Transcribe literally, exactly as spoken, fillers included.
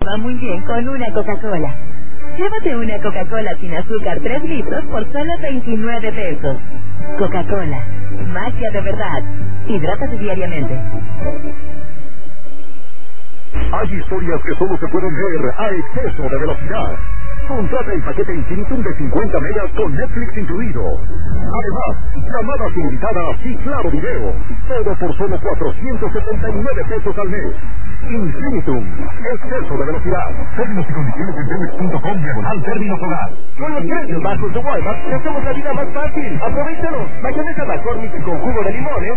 va muy bien con una Coca-Cola. Llévate una Coca-Cola sin azúcar tres litros por solo veintinueve pesos. Coca-Cola, magia de verdad. Hidrátate diariamente. Hay historias que solo se pueden ver a exceso de velocidad. Contrata el paquete Infinitum de cincuenta megas con Netflix incluido. Además, llamadas ilimitadas y claro video. Todo por solo cuatrocientos setenta y nueve pesos al mes. Infinitum, exceso de velocidad. Términos y condiciones en Pemex punto com diagonal términos hogar. Con los precios bajos de Walmart, le hacemos la vida más fácil. ¡Aprovéchalos! Mayonesa McCormick con jugo de limón, ¿eh?